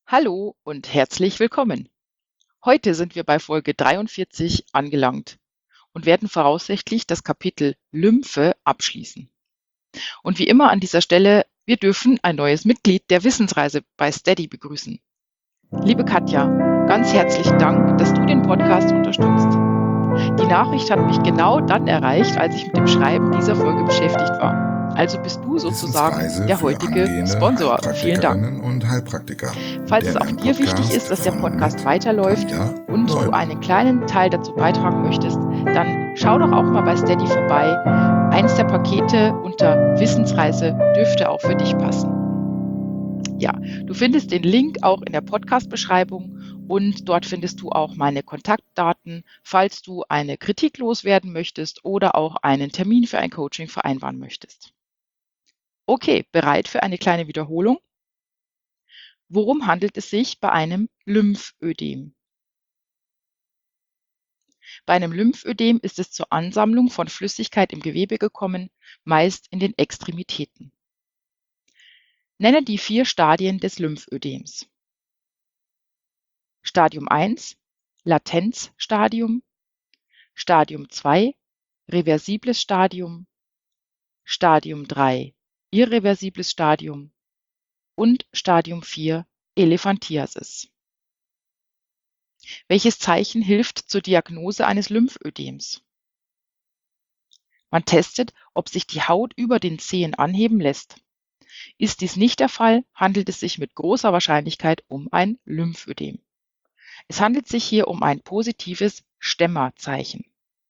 Hallo und herzlich willkommen. Heute sind wir bei Folge 43 angelangt und werden voraussichtlich das Kapitel Lymphe abschließen. Und wie immer an dieser Stelle, wir dürfen ein neues Mitglied der Wissensreise bei Steady begrüßen. Liebe Katja, ganz herzlichen Dank, dass du den Podcast unterstützt. Die Nachricht hat mich genau dann erreicht, als ich mit dem Schreiben dieser Folge beschäftigt war. Also bist du sozusagen Wissensreise der für heutige angehende Sponsor. Vielen Dank. Heilpraktikerinnen und Heilpraktiker. Falls es Der auch dir wichtig ist, dass der von und Podcast mit weiterläuft Tanja und du Leubel. einen kleinen Teil dazu beitragen möchtest, dann schau doch auch mal bei Steady vorbei. Eins der Pakete unter Wissensreise dürfte auch für dich passen. Ja, du findest den Link auch in der Podcast-Beschreibung und dort findest du auch meine Kontaktdaten, falls du eine Kritik loswerden möchtest oder auch einen Termin für ein Coaching vereinbaren möchtest. Okay, bereit für eine kleine Wiederholung? Worum handelt es sich bei einem Lymphödem? Bei einem Lymphödem ist es zur Ansammlung von Flüssigkeit im Gewebe gekommen, meist in den Extremitäten. Nenne die 4 Stadien des Lymphödems. Stadium 1, Latenzstadium, Stadium 2, reversibles Stadium, Stadium 3, irreversibles Stadium und Stadium 4, Elephantiasis. Welches Zeichen hilft zur Diagnose eines Lymphödems? Man testet, ob sich die Haut über den Zehen anheben lässt. Ist dies nicht der Fall, handelt es sich mit großer Wahrscheinlichkeit um ein Lymphödem. Es handelt sich hier um ein positives Stemmerzeichen.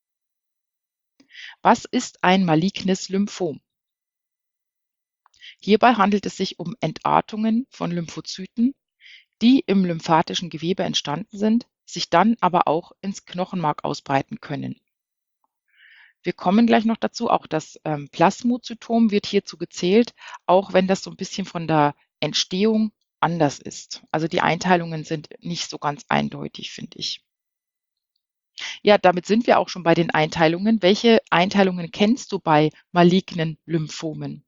Was ist ein malignes Lymphom? Hierbei handelt es sich um Entartungen von Lymphozyten, die im lymphatischen Gewebe entstanden sind, sich dann aber auch ins Knochenmark ausbreiten können. Wir kommen gleich noch dazu, auch das Plasmozytom wird hierzu gezählt, auch wenn das so ein bisschen von der Entstehung anders ist. Also die Einteilungen sind nicht so ganz eindeutig, finde ich. Ja, damit sind wir auch schon bei den Einteilungen. Welche Einteilungen kennst du bei malignen Lymphomen?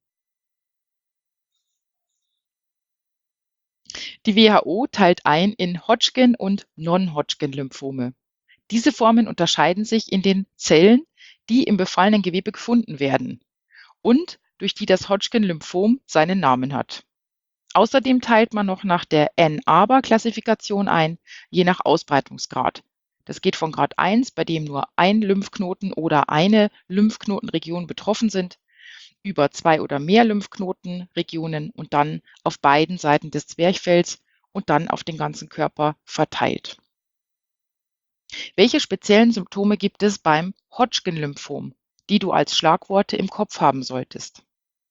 Die WHO teilt ein in Hodgkin- und Non-Hodgkin-Lymphome. Diese Formen unterscheiden sich in den Zellen, die im befallenen Gewebe gefunden werden und durch die das Hodgkin-Lymphom seinen Namen hat. Außerdem teilt man noch nach der Ann-Arbor-Klassifikation ein, je nach Ausbreitungsgrad. Das geht von Grad 1, bei dem nur ein Lymphknoten oder eine Lymphknotenregion betroffen sind, über 2 oder mehr Lymphknotenregionen und dann auf beiden Seiten des Zwerchfells und dann auf den ganzen Körper verteilt. Welche speziellen Symptome gibt es beim Hodgkin-Lymphom, die du als Schlagworte im Kopf haben solltest?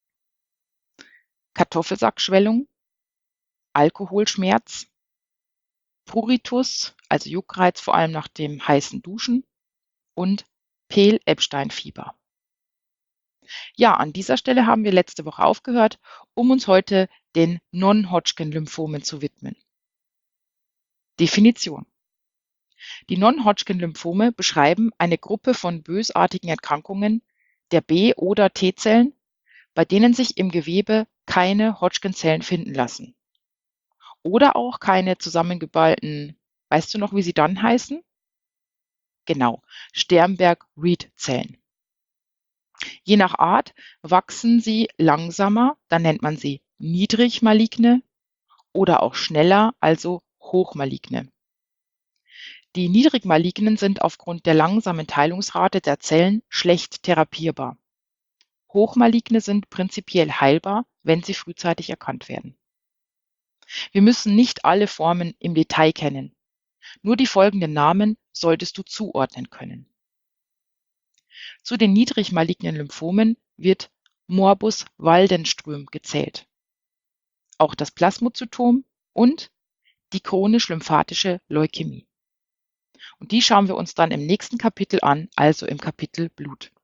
Kartoffelsackschwellung, Alkoholschmerz, Pruritus, also Juckreiz vor allem nach dem heißen Duschen und Peel-Epstein-Fieber. Ja, an dieser Stelle haben wir letzte Woche aufgehört, um uns heute den Non-Hodgkin-Lymphomen zu widmen. Definition. Die Non-Hodgkin-Lymphome beschreiben eine Gruppe von bösartigen Erkrankungen der B- oder T-Zellen, bei denen sich im Gewebe keine Hodgkin-Zellen finden lassen. Oder auch keine zusammengeballten, weißt du noch, wie sie dann heißen? Genau, Sternberg-Reed-Zellen. Je nach Art wachsen sie langsamer, dann nennt man sie niedrig-maligne oder auch schneller, also hochmaligne. Die niedrig-malignen sind aufgrund der langsamen Teilungsrate der Zellen schlecht therapierbar. Hochmaligne sind prinzipiell heilbar, wenn sie frühzeitig erkannt werden. Wir müssen nicht alle Formen im Detail kennen. Nur die folgenden Namen solltest du zuordnen können. Zu den niedrig-malignen Lymphomen wird Morbus Waldenström gezählt, auch das Plasmozytom und die chronisch-lymphatische Leukämie. Und die schauen wir uns dann im nächsten Kapitel an, also im Kapitel Blut.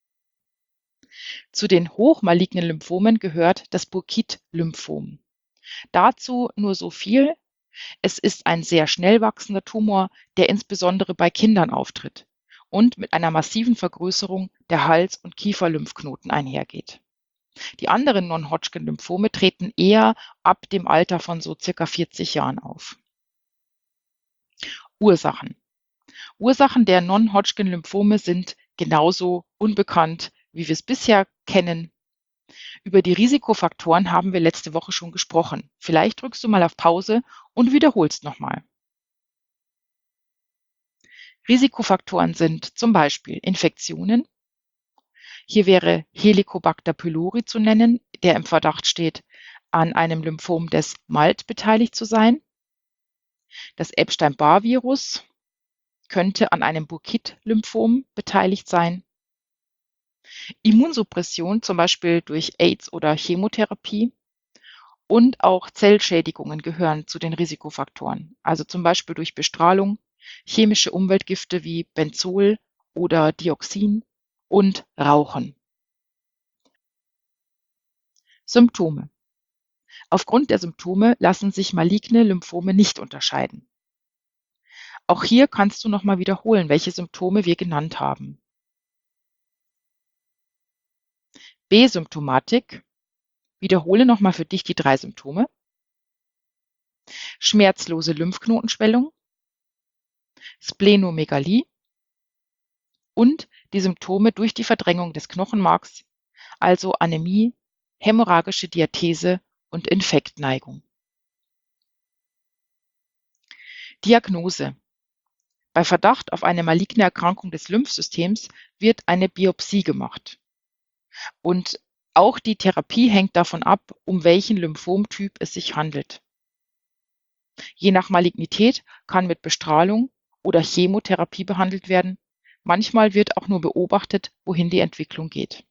Zu den hochmalignen Lymphomen gehört das Burkitt-Lymphom. Dazu nur so viel: Es ist ein sehr schnell wachsender Tumor, der insbesondere bei Kindern auftritt und mit einer massiven Vergrößerung der Hals- und Kieferlymphknoten einhergeht. Die anderen Non-Hodgkin-Lymphome treten eher ab dem Alter von so circa 40 Jahren auf. Ursachen. Ursachen der Non-Hodgkin-Lymphome sind genauso unbekannt, wie wir es bisher kennen. Über die Risikofaktoren haben wir letzte Woche schon gesprochen. Vielleicht drückst du mal auf Pause und wiederholst nochmal. Risikofaktoren sind zum Beispiel Infektionen. Hier wäre Helicobacter pylori zu nennen, der im Verdacht steht, an einem Lymphom des MALT beteiligt zu sein. Das Epstein-Barr-Virus könnte an einem Burkitt-Lymphom beteiligt sein. Immunsuppression, zum Beispiel durch AIDS oder Chemotherapie. Und auch Zellschädigungen gehören zu den Risikofaktoren, also zum Beispiel durch Bestrahlung, chemische Umweltgifte wie Benzol oder Dioxin und Rauchen. Symptome. Aufgrund der Symptome lassen sich maligne Lymphome nicht unterscheiden. Auch hier kannst du nochmal wiederholen, welche Symptome wir genannt haben. B-Symptomatik. Wiederhole nochmal für dich die 3 Symptome. Schmerzlose Lymphknotenschwellung, Splenomegalie und die Symptome durch die Verdrängung des Knochenmarks, also Anämie, hämorrhagische Diathese und Infektneigung. Diagnose. Bei Verdacht auf eine maligne Erkrankung des Lymphsystems wird eine Biopsie gemacht. Und auch die Therapie hängt davon ab, um welchen Lymphomtyp es sich handelt. Je nach Malignität kann mit Bestrahlung oder Chemotherapie behandelt werden. Manchmal wird auch nur beobachtet, wohin die Entwicklung geht.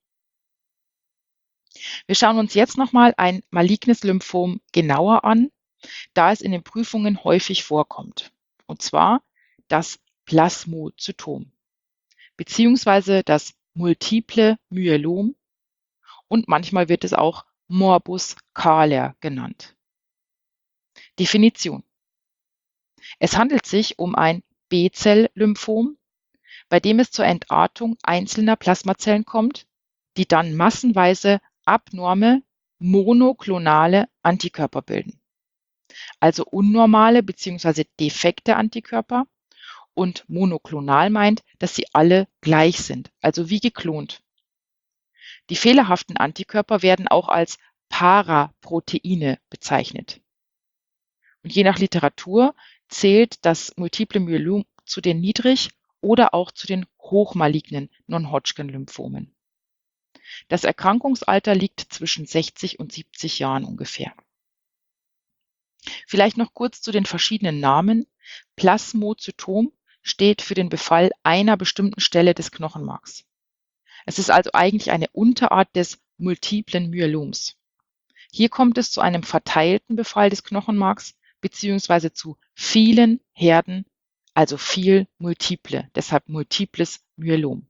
Wir schauen uns jetzt nochmal ein malignes Lymphom genauer an, da es in den Prüfungen häufig vorkommt. Und zwar das Plasmozytom beziehungsweise das multiple Myelom und manchmal wird es auch Morbus Kahler genannt. Definition. Es handelt sich um ein B-Zell-Lymphom, bei dem es zur Entartung einzelner Plasmazellen kommt, die dann massenweise abnorme monoklonale Antikörper bilden. Also unnormale bzw. defekte Antikörper, und monoklonal meint, dass sie alle gleich sind, also wie geklont. Die fehlerhaften Antikörper werden auch als Paraproteine bezeichnet. Und je nach Literatur zählt das multiple Myelom zu den niedrig- oder auch zu den hochmalignen Non-Hodgkin-Lymphomen. Das Erkrankungsalter liegt zwischen 60 und 70 Jahren ungefähr. Vielleicht noch kurz zu den verschiedenen Namen. Plasmozytom steht für den Befall einer bestimmten Stelle des Knochenmarks. Es ist also eigentlich eine Unterart des multiplen Myeloms. Hier kommt es zu einem verteilten Befall des Knochenmarks beziehungsweise zu vielen Herden, also viel multiple, deshalb multiples Myelom.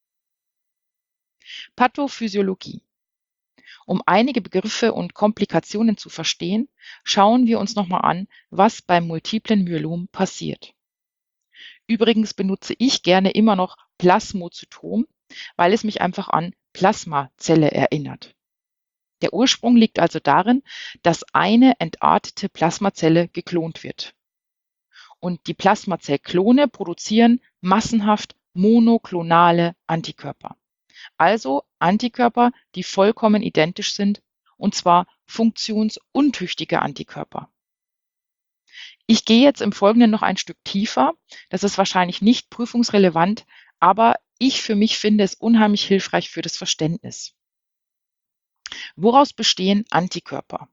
Pathophysiologie. Um einige Begriffe und Komplikationen zu verstehen, schauen wir uns nochmal an, was beim multiplen Myelom passiert. Übrigens benutze ich gerne immer noch Plasmozytom, weil es mich einfach an Plasmazelle erinnert. Der Ursprung liegt also darin, dass eine entartete Plasmazelle geklont wird. Und die Plasmazellklone produzieren massenhaft monoklonale Antikörper. Also Antikörper, die vollkommen identisch sind, und zwar funktionsuntüchtige Antikörper. Ich gehe jetzt im Folgenden noch ein Stück tiefer. Das ist wahrscheinlich nicht prüfungsrelevant, aber ich für mich finde es unheimlich hilfreich für das Verständnis. Woraus bestehen Antikörper?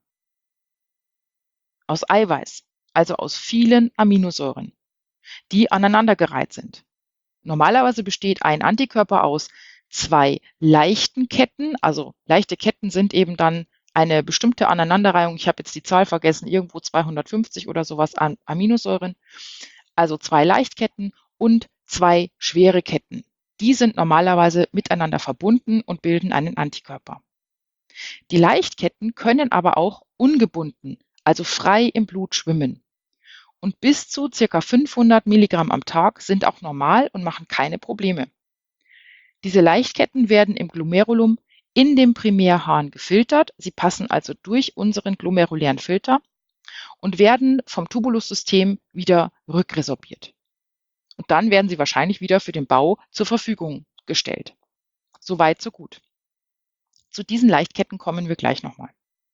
Aus Eiweiß, also aus vielen Aminosäuren, die aneinandergereiht sind. Normalerweise besteht ein Antikörper aus 2 leichten Ketten, also leichte Ketten sind eben dann eine bestimmte Aneinanderreihung, ich habe jetzt die Zahl vergessen, irgendwo 250 oder sowas an Aminosäuren, also 2 Leichtketten und 2 schwere Ketten. Die sind normalerweise miteinander verbunden und bilden einen Antikörper. Die Leichtketten können aber auch ungebunden, also frei im Blut schwimmen. Und bis zu ca. 500 Milligramm am Tag sind auch normal und machen keine Probleme. Diese Leichtketten werden im Glomerulum in dem Primärhahn gefiltert. Sie passen also durch unseren glomerulären Filter und werden vom Tubulussystem wieder rückresorbiert. Und dann werden sie wahrscheinlich wieder für den Bau zur Verfügung gestellt. Soweit, so gut. Zu diesen Leichtketten kommen wir gleich nochmal.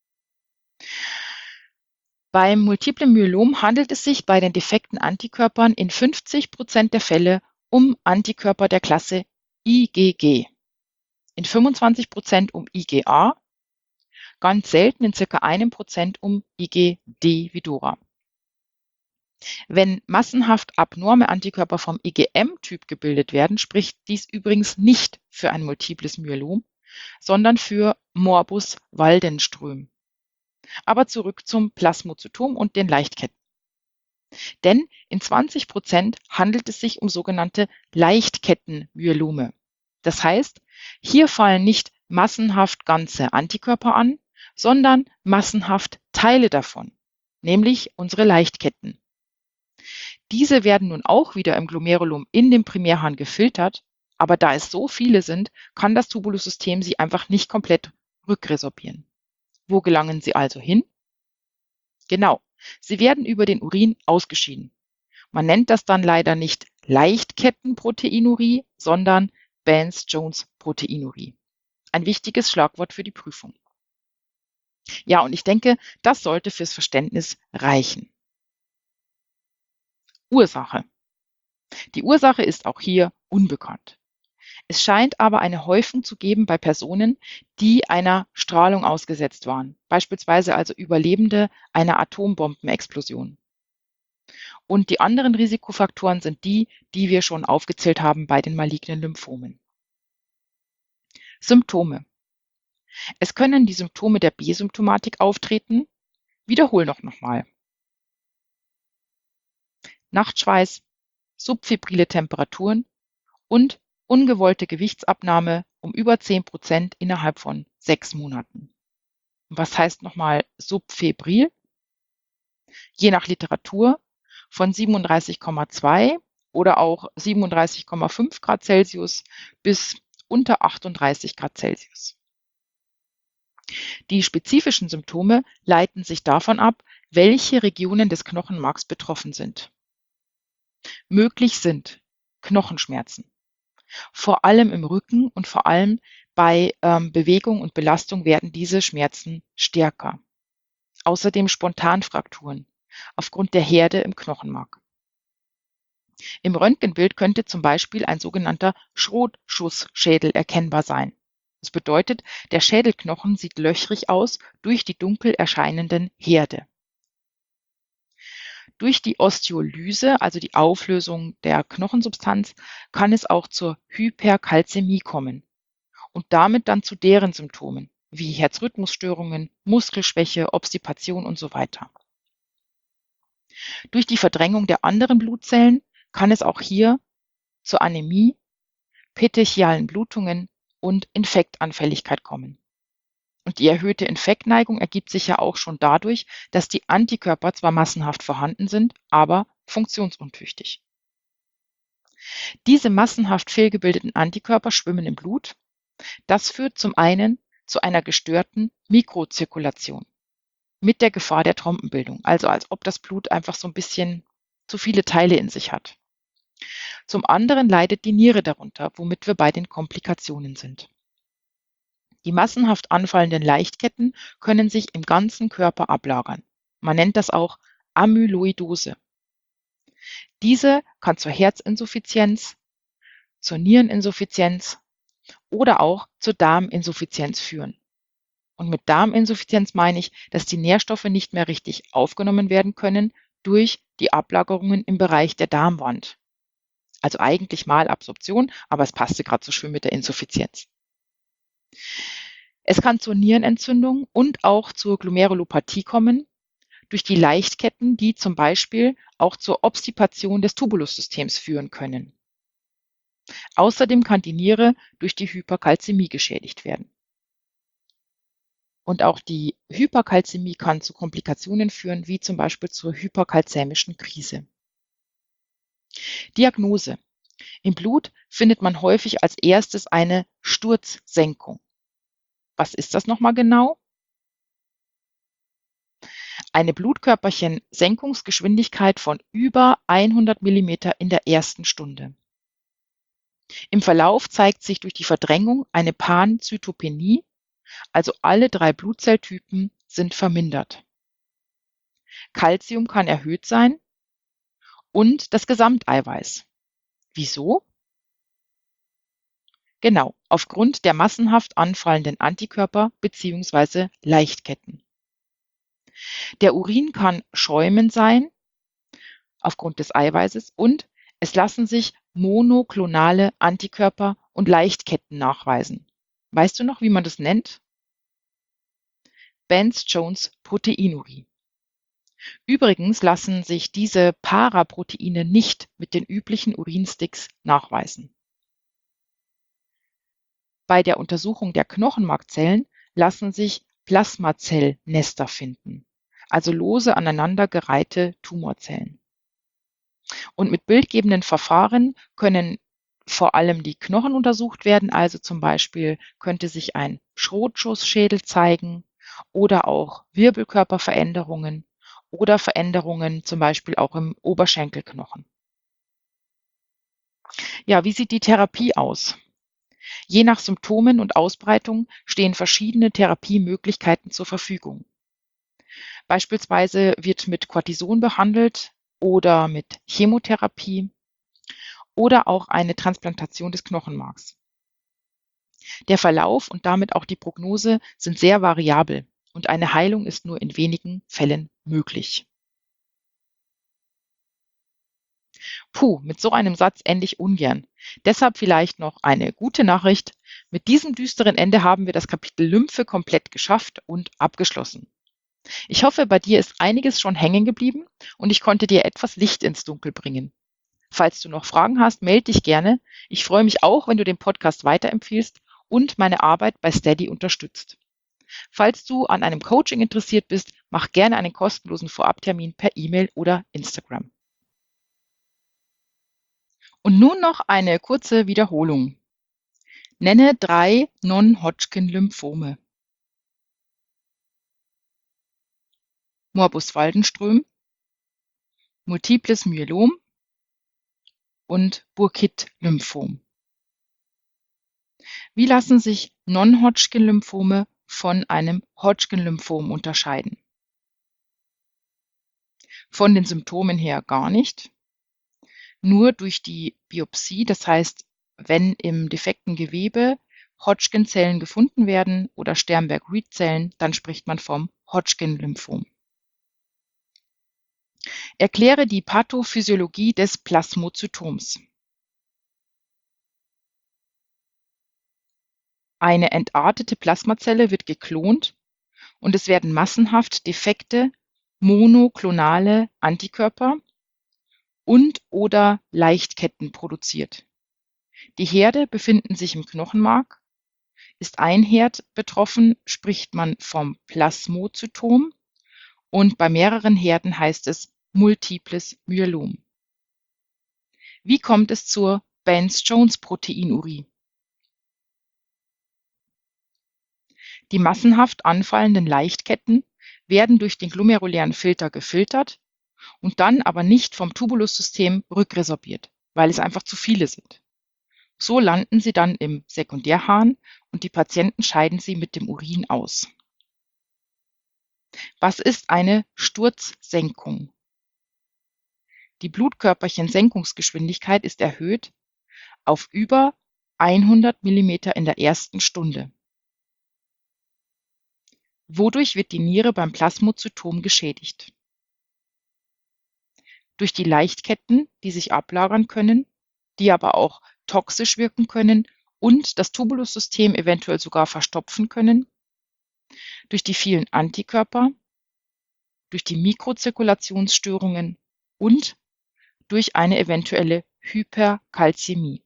Beim multiplen Myelom handelt es sich bei den defekten Antikörpern in 50% der Fälle um Antikörper der Klasse IgG, in 25% um IgA, ganz selten in ca. 1% um IgD wie Dora. Wenn massenhaft abnorme Antikörper vom IgM-Typ gebildet werden, spricht dies übrigens nicht für ein multiples Myelom, sondern für Morbus Waldenström. Aber zurück zum Plasmozytom und den Leichtketten. Denn in 20% handelt es sich um sogenannte Leichtkettenmyelome. Das heißt, hier fallen nicht massenhaft ganze Antikörper an, sondern massenhaft Teile davon, nämlich unsere Leichtketten. Diese werden nun auch wieder im Glomerulum in dem Primärhahn gefiltert, aber da es so viele sind, kann das Tubulussystem sie einfach nicht komplett rückresorbieren. Wo gelangen sie also hin? Genau, sie werden über den Urin ausgeschieden. Man nennt das dann leider nicht Leichtkettenproteinurie, sondern Bands-Jones-Proteinurie. Ein wichtiges Schlagwort für die Prüfung. Ja, und ich denke, das sollte fürs Verständnis reichen. Ursache. Die Ursache ist auch hier unbekannt. Es scheint aber eine Häufung zu geben bei Personen, die einer Strahlung ausgesetzt waren, beispielsweise also Überlebende einer Atombombenexplosion. Und die anderen Risikofaktoren sind die, die wir schon aufgezählt haben bei den malignen Lymphomen. Symptome. Es können die Symptome der B-Symptomatik auftreten. Wiederhol nochmal. Nachtschweiß, subfebrile Temperaturen und ungewollte Gewichtsabnahme um über 10% innerhalb von 6 Monaten. Was heißt nochmal subfebril? Je nach Literatur von 37,2 oder auch 37,5 Grad Celsius bis unter 38 Grad Celsius. Die spezifischen Symptome leiten sich davon ab, welche Regionen des Knochenmarks betroffen sind. Möglich sind Knochenschmerzen, vor allem im Rücken und vor allem bei Bewegung und Belastung werden diese Schmerzen stärker. Außerdem Spontanfrakturen aufgrund der Herde im Knochenmark. Im Röntgenbild könnte zum Beispiel ein sogenannter Schrotschussschädel erkennbar sein. Das bedeutet, der Schädelknochen sieht löchrig aus durch die dunkel erscheinenden Herde. Durch die Osteolyse, also die Auflösung der Knochensubstanz, kann es auch zur Hyperkalzämie kommen und damit dann zu deren Symptomen wie Herzrhythmusstörungen, Muskelschwäche, Obstipation und so weiter. Durch die Verdrängung der anderen Blutzellen kann es auch hier zur Anämie, petechialen Blutungen und Infektanfälligkeit kommen. Und die erhöhte Infektneigung ergibt sich ja auch schon dadurch, dass die Antikörper zwar massenhaft vorhanden sind, aber funktionsuntüchtig. Diese massenhaft fehlgebildeten Antikörper schwimmen im Blut. Das führt zum einen zu einer gestörten Mikrozirkulation mit der Gefahr der Trompenbildung, also als ob das Blut einfach so ein bisschen zu viele Teile in sich hat. Zum anderen leidet die Niere darunter, womit wir bei den Komplikationen sind. Die massenhaft anfallenden Leichtketten können sich im ganzen Körper ablagern. Man nennt das auch Amyloidose. Diese kann zur Herzinsuffizienz, zur Niereninsuffizienz oder auch zur Darminsuffizienz führen. Und mit Darminsuffizienz meine ich, dass die Nährstoffe nicht mehr richtig aufgenommen werden können durch die Ablagerungen im Bereich der Darmwand. Also eigentlich Malabsorption, aber es passte gerade so schön mit der Insuffizienz. Es kann zur Nierenentzündung und auch zur Glomerulopathie kommen, durch die Leichtketten, die zum Beispiel auch zur Obstipation des Tubulussystems führen können. Außerdem kann die Niere durch die Hyperkalzämie geschädigt werden. Und auch die Hyperkalzämie kann zu Komplikationen führen, wie zum Beispiel zur hyperkalzämischen Krise. Diagnose. Im Blut findet man häufig als erstes eine Sturzsenkung. Was ist das nochmal genau? Eine Blutkörperchen-Senkungsgeschwindigkeit von über 100 Millimeter in der ersten Stunde. Im Verlauf zeigt sich durch die Verdrängung eine Panzytopenie, also alle 3 Blutzelltypen sind vermindert. Calcium kann erhöht sein und das Gesamteiweiß. Wieso? Genau, aufgrund der massenhaft anfallenden Antikörper bzw. Leichtketten. Der Urin kann schäumend sein aufgrund des Eiweißes und es lassen sich monoklonale Antikörper und Leichtketten nachweisen. Weißt du noch, wie man das nennt? Bence-Jones-Proteinurie. Übrigens lassen sich diese Paraproteine nicht mit den üblichen Urinsticks nachweisen. Bei der Untersuchung der Knochenmarkzellen lassen sich Plasmazellnester finden, also lose aneinandergereihte Tumorzellen. Und mit bildgebenden Verfahren können vor allem die Knochen untersucht werden, also zum Beispiel könnte sich ein Schrotschussschädel zeigen oder auch Wirbelkörperveränderungen oder Veränderungen zum Beispiel auch im Oberschenkelknochen. Ja, wie sieht die Therapie aus? Je nach Symptomen und Ausbreitung stehen verschiedene Therapiemöglichkeiten zur Verfügung. Beispielsweise wird mit Cortison behandelt oder mit Chemotherapie oder auch eine Transplantation des Knochenmarks. Der Verlauf und damit auch die Prognose sind sehr variabel und eine Heilung ist nur in wenigen Fällen möglich. Puh, mit so einem Satz ende ich ungern. Deshalb vielleicht noch eine gute Nachricht. Mit diesem düsteren Ende haben wir das Kapitel Lymphe komplett geschafft und abgeschlossen. Ich hoffe, bei dir ist einiges schon hängen geblieben und ich konnte dir etwas Licht ins Dunkel bringen. Falls du noch Fragen hast, melde dich gerne. Ich freue mich auch, wenn du den Podcast weiterempfiehlst und meine Arbeit bei Steady unterstützt. Falls du an einem Coaching interessiert bist, mach gerne einen kostenlosen Vorabtermin per E-Mail oder Instagram. Und nun noch eine kurze Wiederholung. Nenne 3 Non-Hodgkin-Lymphome. Morbus Waldenström, Multiples Myelom und Burkitt-Lymphom. Wie lassen sich Non-Hodgkin-Lymphome von einem Hodgkin-Lymphom unterscheiden? Von den Symptomen her gar nicht. Nur durch die Biopsie, das heißt, wenn im defekten Gewebe Hodgkin-Zellen gefunden werden oder Sternberg-Reed-Zellen, dann spricht man vom Hodgkin-Lymphom. Erkläre die Pathophysiologie des Plasmozytoms. Eine entartete Plasmazelle wird geklont und es werden massenhaft defekte monoklonale Antikörper und/oder Leichtketten produziert. Die Herde befinden sich im Knochenmark. Ist ein Herd betroffen, spricht man vom Plasmozytom und bei mehreren Herden heißt es Multiples Myelom. Wie kommt es zur Bence-Jones-Proteinurie? Die massenhaft anfallenden Leichtketten werden durch den glomerulären Filter gefiltert und dann aber nicht vom Tubulussystem rückresorbiert, weil es einfach zu viele sind. So landen sie dann im Sekundärharn und die Patienten scheiden sie mit dem Urin aus. Was ist eine Sturzsenkung? Die Blutkörperchen-Senkungsgeschwindigkeit ist erhöht auf über 100 Millimeter in der ersten Stunde. Wodurch wird die Niere beim Plasmozytom geschädigt? Durch die Leichtketten, die sich ablagern können, die aber auch toxisch wirken können und das Tubulussystem eventuell sogar verstopfen können, durch die vielen Antikörper, durch die Mikrozirkulationsstörungen und durch eine eventuelle Hyperkalzämie.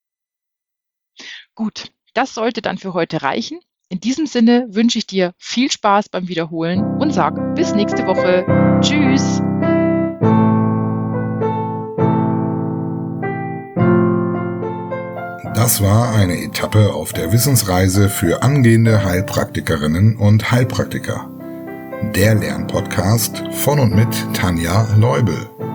Gut, das sollte dann für heute reichen. In diesem Sinne wünsche ich dir viel Spaß beim Wiederholen und sage bis nächste Woche. Tschüss! Das war eine Etappe auf der Wissensreise für angehende Heilpraktikerinnen und Heilpraktiker. Der Lernpodcast von und mit Tanja Leubel.